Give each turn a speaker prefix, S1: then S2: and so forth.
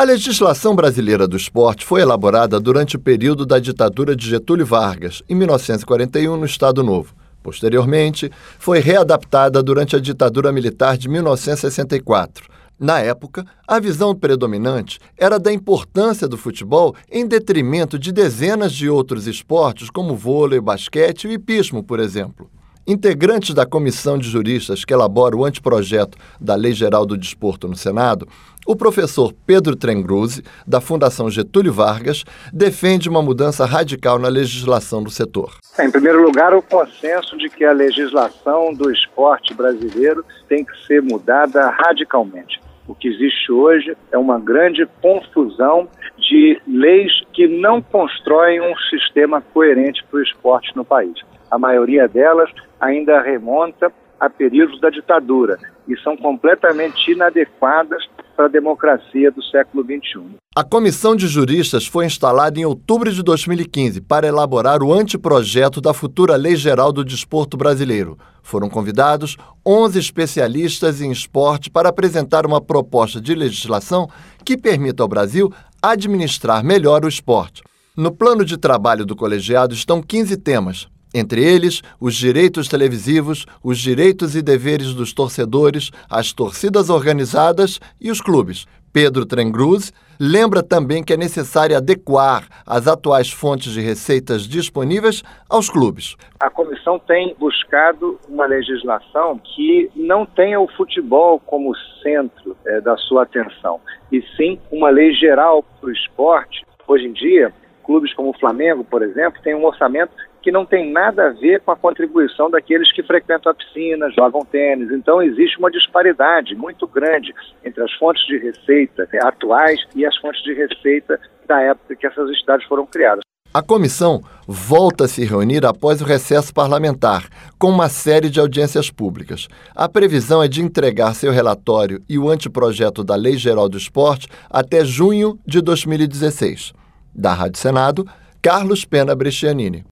S1: A legislação brasileira do esporte foi elaborada durante o período da ditadura de Getúlio Vargas, em 1941, no Estado Novo. Posteriormente, foi readaptada durante a ditadura militar de 1964. Na época, a visão predominante era da importância do futebol em detrimento de dezenas de outros esportes, como vôlei, basquete e hipismo, por exemplo. Integrantes da comissão de juristas que elabora o anteprojeto da Lei Geral do Desporto no Senado, o professor Pedro Trengruzzi, da Fundação Getúlio Vargas, defende uma mudança radical na legislação do setor.
S2: Em primeiro lugar, o consenso de que a legislação do esporte brasileiro tem que ser mudada radicalmente. O que existe hoje é uma grande confusão de leis que não constroem um sistema coerente para o esporte no país. A maioria delas ainda remonta a períodos da ditadura e são completamente inadequadas para a democracia do século XXI.
S1: A comissão de juristas foi instalada em outubro de 2015 para elaborar o anteprojeto da futura Lei Geral do Desporto Brasileiro. Foram convidados 11 especialistas em esporte para apresentar uma proposta de legislação que permita ao Brasil administrar melhor o esporte. No plano de trabalho do colegiado estão 15 temas. Entre eles, os direitos televisivos, os direitos e deveres dos torcedores, as torcidas organizadas e os clubes. Pedro Trengruzzi lembra também que é necessário adequar as atuais fontes de receitas disponíveis aos clubes.
S2: A comissão tem buscado uma legislação que não tenha o futebol como centro da sua atenção, e sim uma lei geral para o esporte. Hoje em dia, clubes como o Flamengo, por exemplo, têm um orçamento que não tem nada a ver com a contribuição daqueles que frequentam a piscina, jogam tênis. Então existe uma disparidade muito grande entre as fontes de receita atuais e as fontes de receita da época que essas entidades foram criadas.
S1: A comissão volta a se reunir após o recesso parlamentar, com uma série de audiências públicas. A previsão é de entregar seu relatório e o anteprojeto da Lei Geral do Esporte até junho de 2016. Da Rádio Senado, Carlos Pena Brescianini.